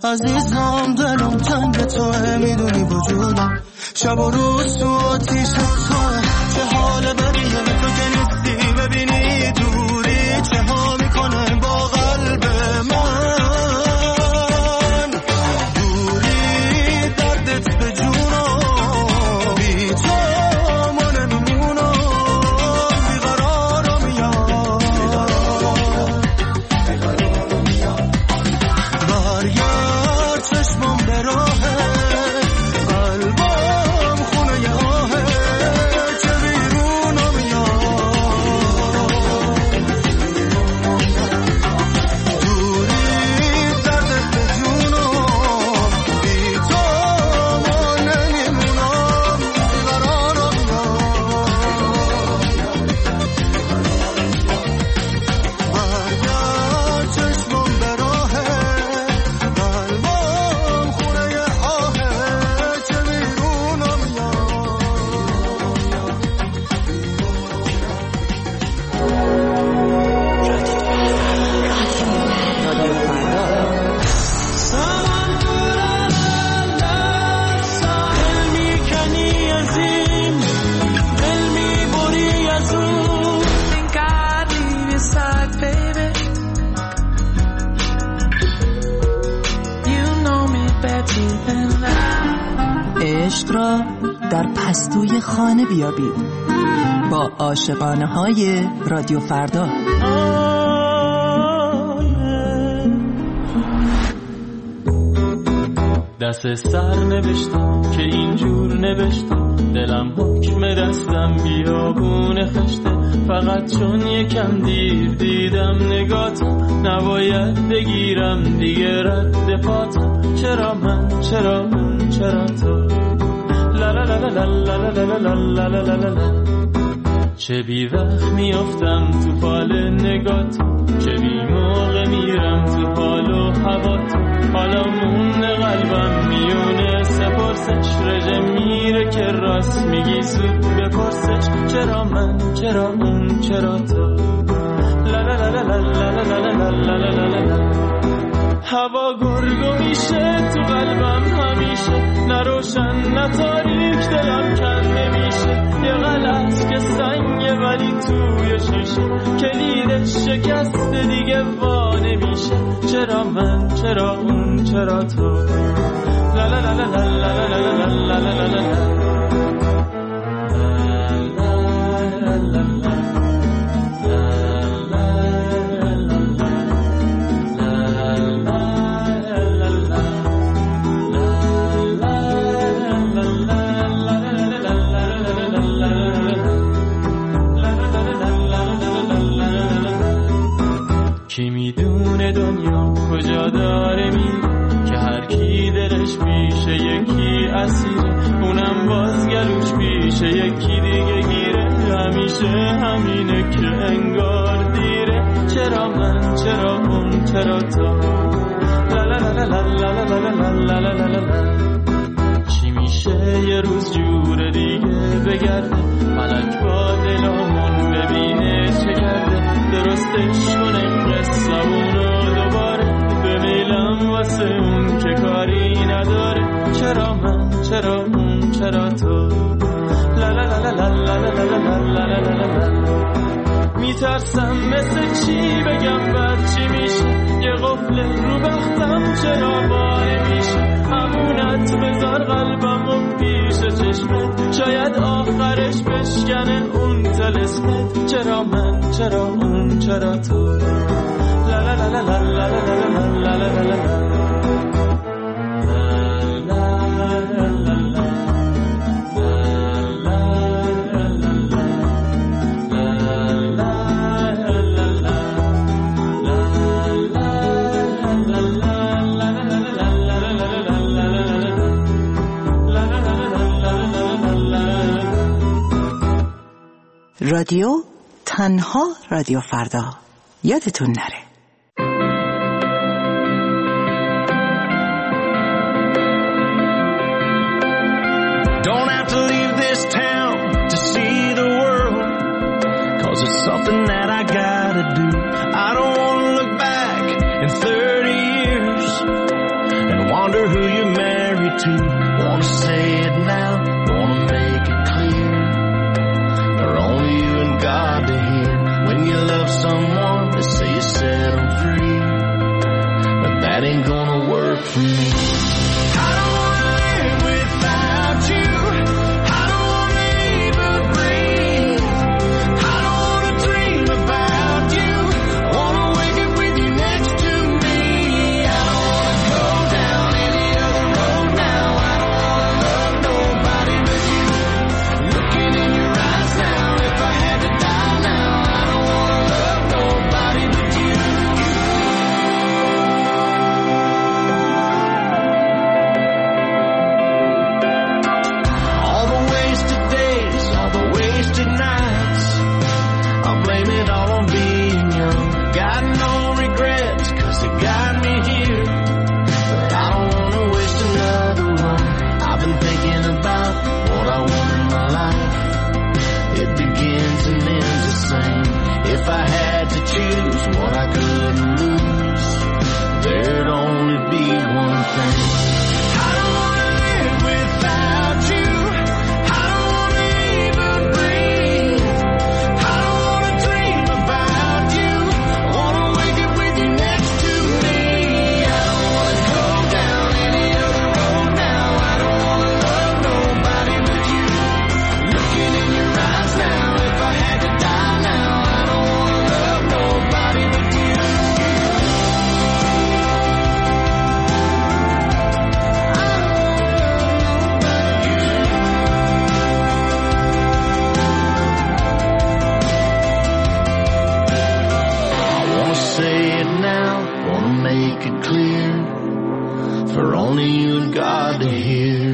عزیزم دلم تنگ توه، میدونی وجودم شب و روز تو آتیش توه. چه حال بدیه تو که نیستی، ببینی دوری چه ها میکنه با قلب من. دوری دردت به جونم، بی تو ما نمیمونم، بیقرارم میاد. برگرد چشمم به راهه، قلبم خونه آهه، چه بیرونم میاد. دوری دردت به جونم، بی تو ما نمیمونم، بیقرارم میاد. برگرد چشمم به راهه، قلبم خونه آهه، چه بیرونم میاد. سامان ساحل میکنی از این، دل میبری از اون. Think I'd leave your side, baby. You know me better than that. عشق را در پستوی خانه بیابید با عاشقانه های رادیو فردا. دست سر نوشتم که اینجور نوشتم، دلم حکم دستم بیابون خشته. فقط چون یکم دیر دیدم نگاتم، نباید بگیرم دیگه رد پاتم. چرا من، چرا اون، چرا تو؟ لا لا لا لا لا لا لا لا لا لا لا لا. چه بی وقت میافتم تو فال نگات، چه بی موقع میرم تو حال و هوات. حالا مونده قلبم میونه سپرسش، رژه میره که راست میگی زود بپرسش. چرا من، چرا اون، چرا تو؟ لا لا لا لا لا لا لا لا لا لا لا. هوا گرگو میشه تو قلبم همیشه، نه روشن نه تاریک دلم کنده میشه. یه غلط که سنگه ولی توی شیشه، کلیدش شکسته دیگه وا نمیشه. چرا من، چرا اون، چرا تو؟ لا لا لا لا لا لا لا لا لا لا لا. کی میدونه دنیا کجا داره میره، که هر کی دلش پیشه یکی اسیره، اونم باز گلوش پیشه یکی دیگه گیره. همیشه همینه که انگار دیره. چرا من، چرا اون، چرا تو؟ لا لا لا لا لا لا لا لا لا لا لا. چی میشه یه روز جور دیگه بگرده، فلک با دلامون ببینه چه کرده. درستش کنه قصه‌مونو دوباره، به میلم واسه اون که کاری نداره. چرا من، چرا اون، چرا تو؟ لا لا لا لا لا لا لا لا لا لا. میترسم مثل چی بگم بعد چی میشه، یه قفل رو بختم چرا باره میشه. همونت بذار قلبم و پیش چشمت، شاید آخرش بشکنه اون طلسمت. چرا من، چرا اون، چرا تو؟ لا لا لا لا لا لا لا لا لا لا. رادیو تنها رادیو فردا، یادتون نره. Don't have to leave this town to see the world, 'cause it's something that I gotta do. I don't wanna look back in 30 years and to. Wanna say it now, wanna make it clear. For only you and God to hear. When you love someone, they say you set them free. But that ain't gonna work for me. I don't wanna live without you. I don't wanna even breathe. I don't wanna dream about you. I wanna wake up with you next to me. I don't wanna go down any other road now. I don't wanna love nobody but you. Looking in your eyes now, if I had to die now, I don't wanna love nobody but you. All the wasted days, all the wasted nights, I'll blame it all on being young. Got no regrets, 'cause it got me here. But I don't wanna waste another one. I've been thinking about what I want in my life. It begins and ends the same. If I had to choose what I couldn't lose, there'd only be one thing. I don't wanna live without you. I don't wanna even breathe. I don't wanna dream about you. I wanna wake up with you next to me. I don't wanna go down any other road now. I don't wanna love nobody but you. Looking in your eyes now, if I had to die now, I don't wanna love nobody but you. I wanna say it now, wanna make it clear, for only you and God to hear.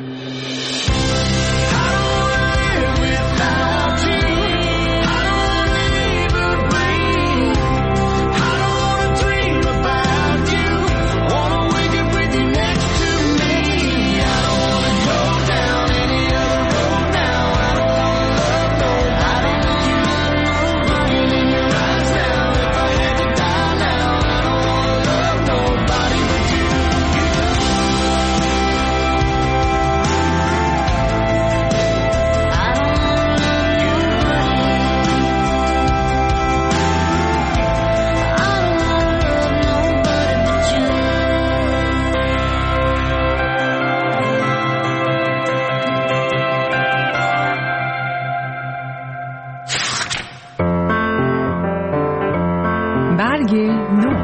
I don't wanna live without you. I don't wanna even breathe. I don't wanna dream about you. I wanna wake up with you next to me. I don't wanna go down any other road now. I don't wanna love nobody but you. Looking in your eyes now, if I had to die now, I don't wanna love nobody but you. برگ نو.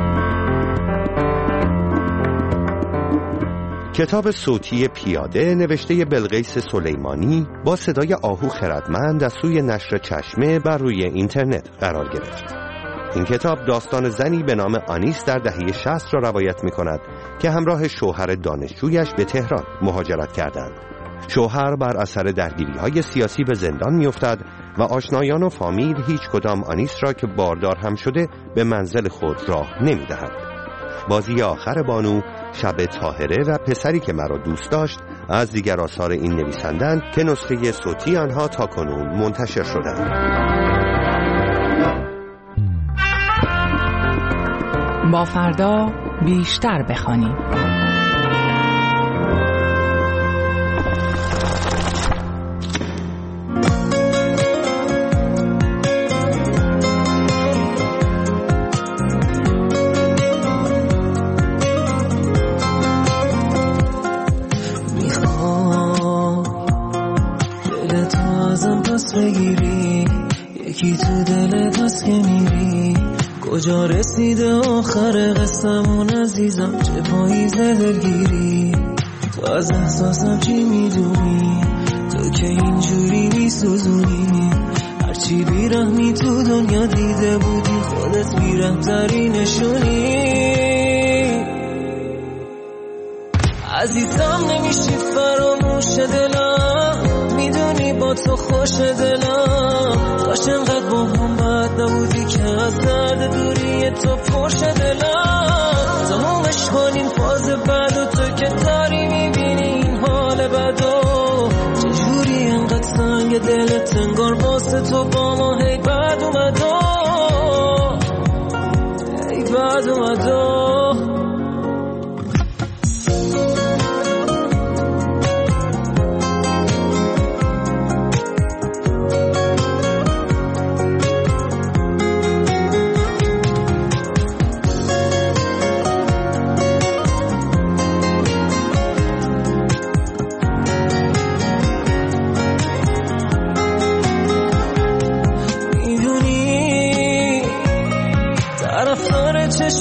کتاب صوتی پیاده نوشته بلقیس سلیمانی با صدای آهو خردمند از سوی نشر چشمه بر روی اینترنت قرار گرفت. این کتاب داستان زنی به نام آنیس در دهه 60 را روایت می کند که همراه شوهر دانشجویش به تهران مهاجرت کردند. شوهر بر اثر درگیری‌های سیاسی به زندان می‌افتد و آشنایان و فامیل هیچ کدام آنیس را که باردار هم شده به منزل خود راه نمی‌دهند. بازی آخر بانو، شب طاهره و پسری که مرا دوست داشت از دیگر آثار این نویسندند که نسخه صوتی آنها تاکنون منتشر شدند. با فردا بیشتر بخوانیم. بگیری یکی تو دلت هست که میری کجا رسیده آخر قصمون عزیزم چه پاییزه دلگیری تو از احساسم چی میدونی تو که اینجوری میسوزونی هرچی بیرحمی تو دنیا دیده بودی خودت بیرحم‌تری نشونی عزیزم نمیشی فراموش دلم میدونی با تو خوش دلم کاش انقدر با هم بد نبودی که از درد دوری تو پرش دلم تمومش کنیم فاز بد و تو که داری میبینی این حال بدو چجوری انقدر سنگ دلت انگار واسه تو با ما هی بد اومدو هی بد اومدو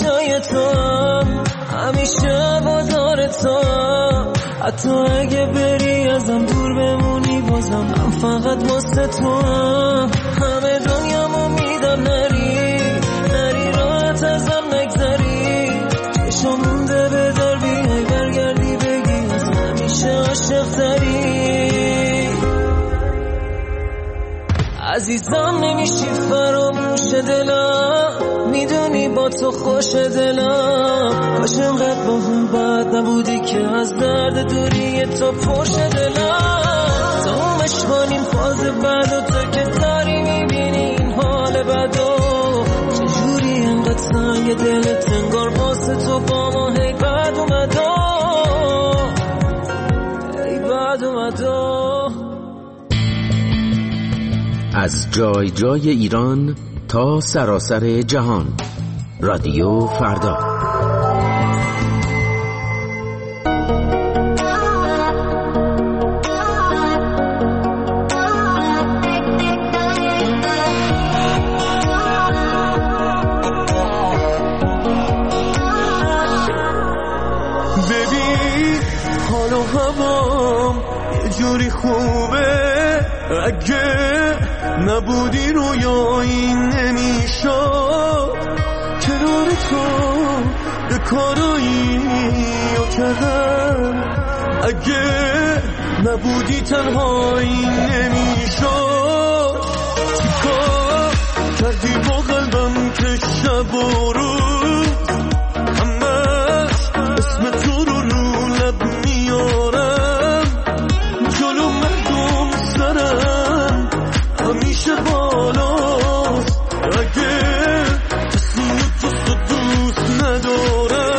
جای تو همیشه بازار تو حتی اگه بری ازم دور بمونی بازم من فقط واسه تو همه دنیامو میدم نری راحت ازم نگذری چشم مونده به در بیای برگردی بگی از همیشه عاشق تری عزیزم نمیشی فراموش دلم میدونی با تو خوش دلم کاش انقدر با هم بد نبودی که از درد دوری تو پرش دلم تمومش کنیم فاز بعد و تو که داری میبینی این حال بدو چجوری انقدر سنگ دلت انگار واسه تو با ما هی بد اومدو هی بد اومدو از جای جای ایران تا سراسر جهان رادیو فردا ببین حال و هوام یه جوری خوبه اگه نبودی رویایی نمیشد کنار تو به کارایی و کردم اگه نبودی تنهایی نمیشد چیکار کردی با قلبم که شب و روز همش اسم تو رو لب میارم جلو مردم سرم همیشه بالاست اگه کسی تو دوست ندارم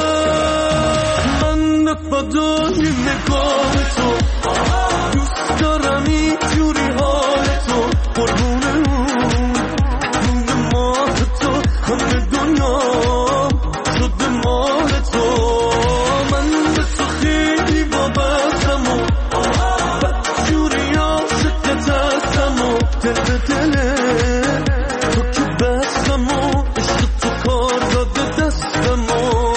من فدای نگاه تو دوست دارم اینجوری حال تو قربون اون ماه تو همه دنیا شده مال تو من به تو خیلی وابستم و بدجوری عاشقت هستم و دل تو که بستم و عشق تو کار داده دستم و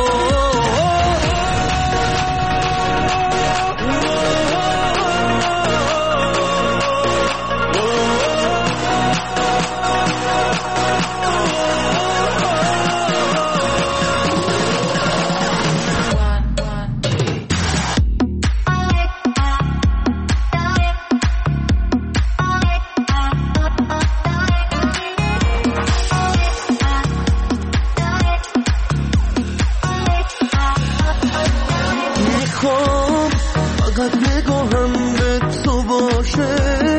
فقط نگاهم به تو باشه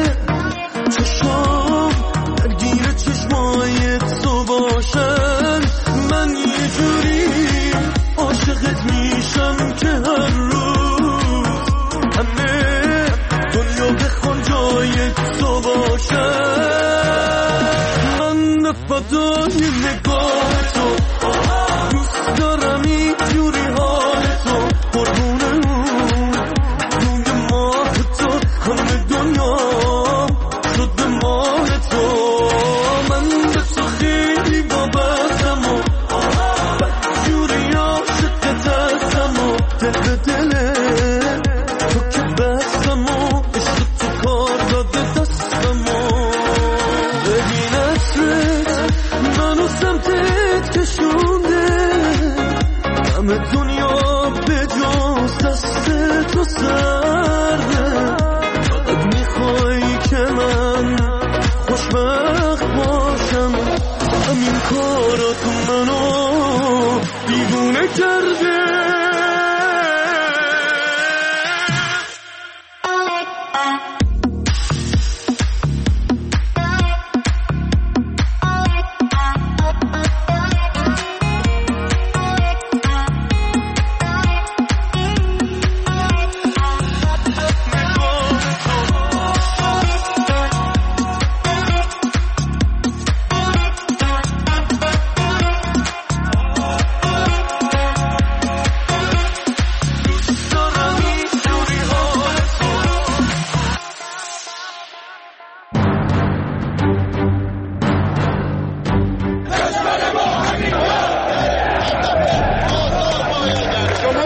چشم درگیر چشمای تو باشن من یه جوری عاشقت میشم که هر روز همه دنیا بخوان جای تو باشن من فدای نگاه تو دوست دارم اینجوری حال تو قربونه همه دنیا شده مال تو من به تو خیلی وابستم و بدجوری عاشقت هستم و دل تو که بستم و عشق تو کار داده دستم و ببین عطرت منو سمتت کشونده همه دنیا به جز دست تو سرده میخوای که من خوشبخت باشم همین کارات منو دیوونه کرده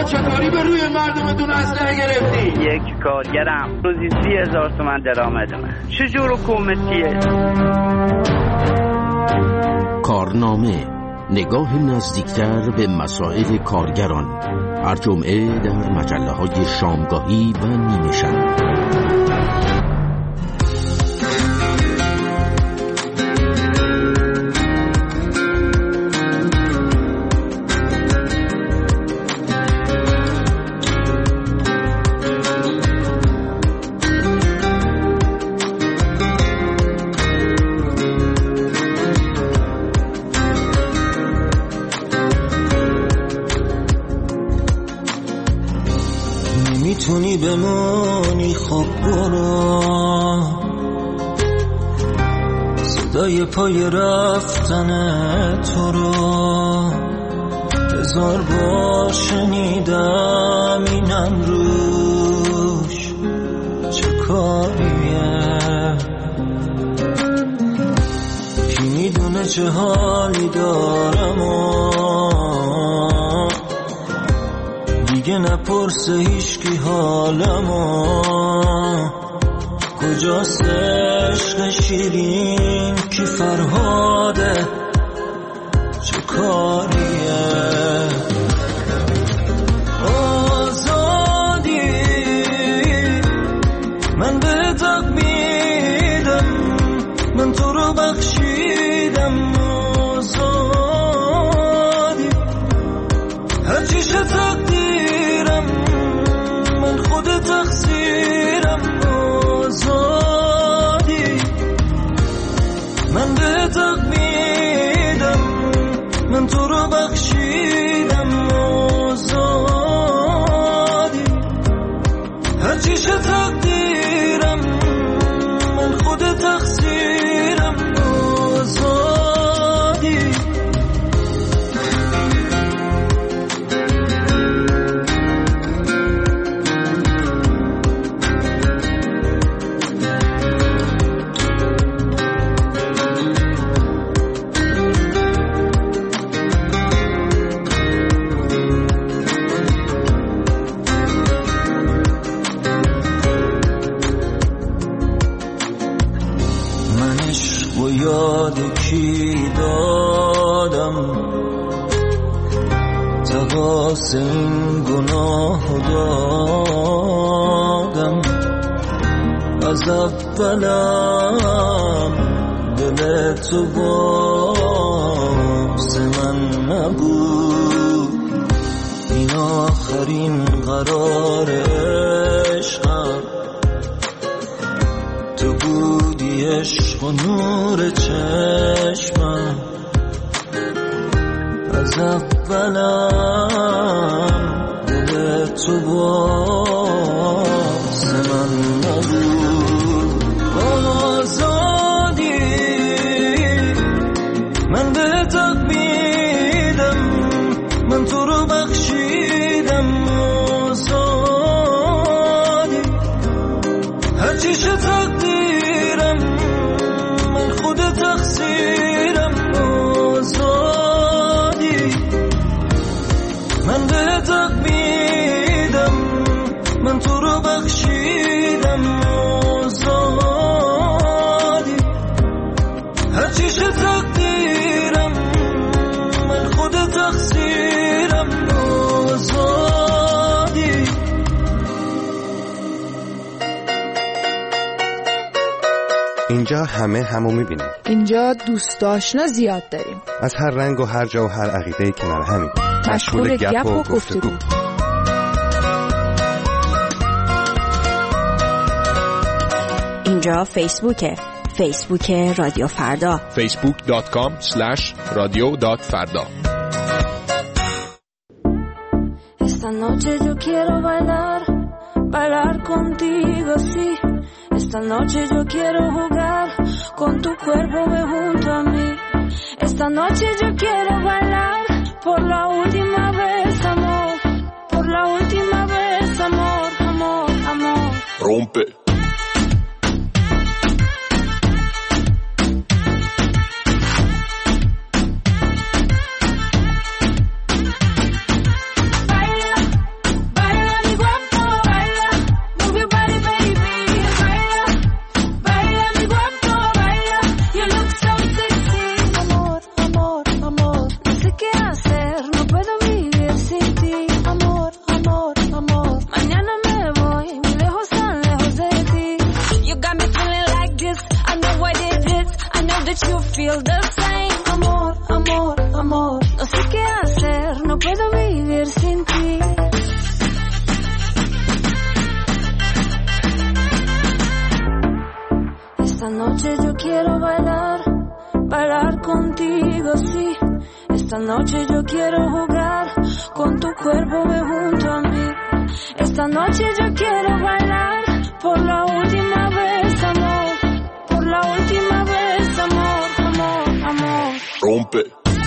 چه کاری به روی مردمتون اسلحه گرفتی؟ یک کارگرم روزی 30,000 تومان درآمدمه. چجور حکومتیه؟ کارنامه، نگاه نزدیکتر به مسائل کارگران، هر جمعه در مجله‌های شامگاهی و نیمه شب. میتونی بمونی خب برو، صدای پای رفتن تو رو 1000 بار شنیدم، اینم روش چه کاریه؟ کی میدونه چه حالی دارم دیگه نپرسه هیچکی حالمو، کجاست عشق شیرین کی فرهاده چه کاریه؟ آزادی من به تق میدم، من تو رو بخشیدم، آزادی هرچی شد تقدیرم، من خود تقصیرم، آزادی من به تق میدم، من تو رو بخشیدم، آزادی هرچی شد تقدیرم، من خود تقصیرم، آزادی. یاد کی دادم تقاس این گناه دادم، از اولم دل تو باز من نبود، این آخرین قرار عشقم، تو بودی عشق و نور چشمم، از اولم دل تو باز من نبود. آزادی من به تق میدم، من تو رو بخشیدم، آزادی هرچی شد تقدیرم، من خود تقصیرم، آزادی من به تق میدم، من تو رو بخشیدم، آزادی هرچی شد تقدیرم، من خود تقصیرم، آزادی. اینجا همه همو میبینیم، اینجا دوست آشنا زیاد داریم، از هر رنگ و هر جا و هر عقیده کنار همین، مشغول گپ و گفتگو. اینجا فیسبوکه، فیسبوک رادیو فردا، facebook.com/radio.farda. Esta noche yo quiero bailar, bailar contigo, sí. Esta noche yo quiero jugar, con tu cuerpo ve junto a mí. Esta noche yo quiero bailar, por la última vez, amor. Por la última vez, amor, amor, amor. Rompe. Baila, puedo vivir sin ti. Esta noche yo quiero bailar, bailar contigo, sí. Esta noche yo quiero jugar con tu cuerpo junto a mí. Esta noche yo quiero bailar por la última vez, amor. Por la última vez, amor, amor, amor. Rompe.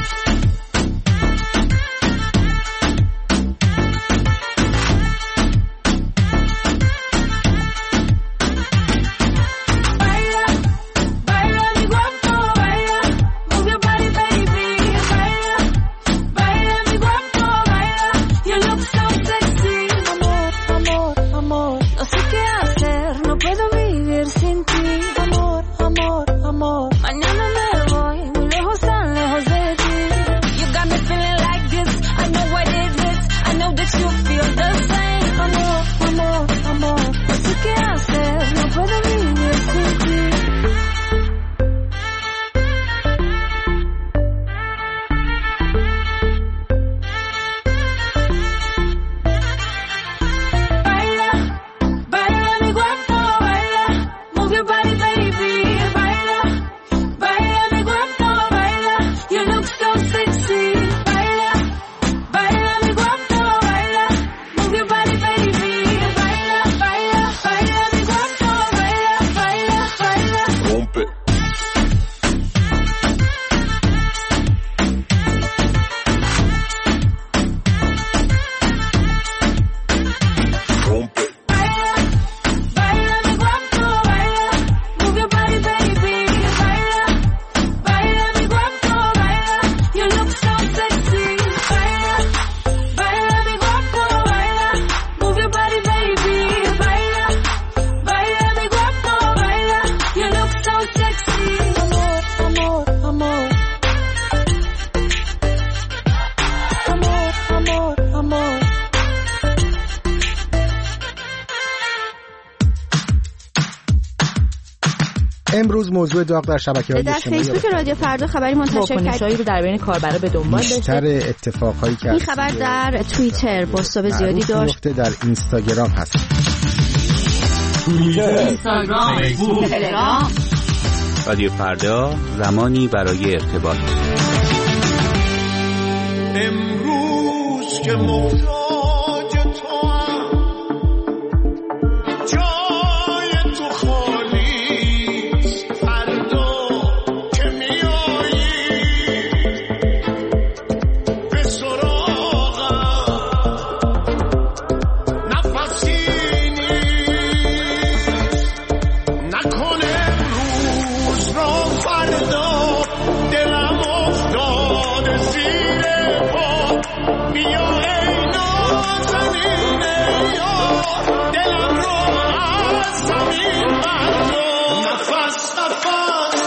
امروز موضوع داغ در شبکه‌های اجتماعی در فیسبوک رادیو فردا خبری منتشر کرد رو در بین کاربرا به دنبال داشته. بیشتر اتفاقایی که این خبر در توییتر بازتاب زیادی داشت. در اینستاگرام هست. توییتر، اینستاگرام، فیسبوک، تلگرام. رادیو فردا زمانی برای ارتباط. امروز که محتاج توام جای تو خالیست، فردا که میایی به سراغم نفسی نیست، نکن امروز را فردا دلم افتاده زیر پا، بیا ای نازنین یار دلم رو از زمین بردار، نفس نفس